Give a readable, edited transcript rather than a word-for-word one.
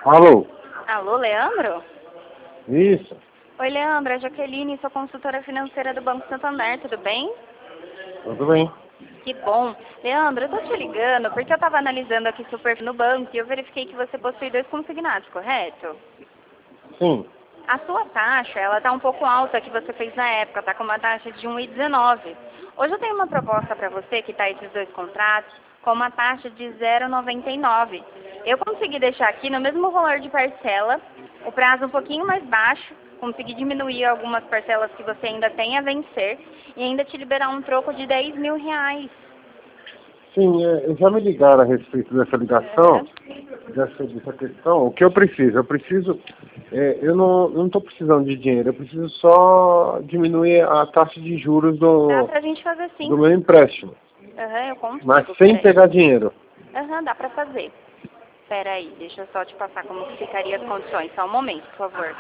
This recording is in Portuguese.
Alô? Alô, Leandro? Isso, Oi, Leandro, é Jaqueline, sou consultora financeira do Banco Santander, tudo bem? tudo bem? Que bom. Leandro, eu tô te ligando porque eu tava analisando aqui seu perfil no banco e eu verifiquei que você possui 2 consignados, correto? Sim, A sua taxa, ela tá um pouco alta que você fez na época, tá com uma taxa de 1,19. Hoje eu tenho uma proposta para você que tá esses 2 contratos com uma taxa de 0,99. Eu consegui deixar aqui no mesmo valor de parcela, o prazo um pouquinho mais baixo, consegui diminuir algumas parcelas que você ainda tem a vencer e ainda te liberar um troco de 10 mil reais. sim, já me ligaram a respeito dessa ligação, Aham. dessa questão. O que eu preciso? Eu não estou precisando de dinheiro, eu preciso só diminuir a taxa de juros Dá pra gente fazer do sim. meu empréstimo, Aham, eu mas consigo, sem peraí. pegar dinheiro. Aham, dá pra fazer. Peraí, deixa eu só te passar como que ficaria as condições. Só um momento, por favor.